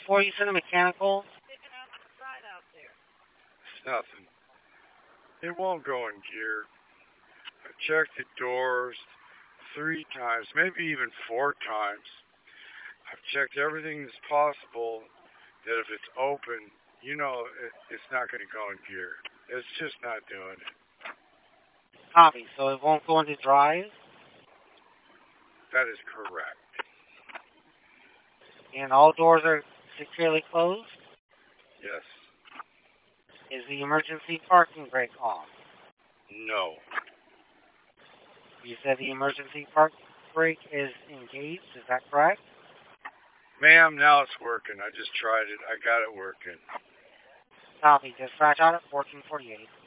Before you send a mechanical? It's nothing. It won't go in gear. I checked the doors 3 times, maybe even 4 times. I've checked everything that's possible that if it's open, it's not going to go in gear. It's just not doing it. Copy. So it won't go into drive? That is correct. And all doors are securely closed? Yes. Is the emergency parking brake on? No. You said the emergency park brake is engaged, is that correct? Ma'am, now it's working. I just tried it. I got it working. Copy. Dispatch out at 1448.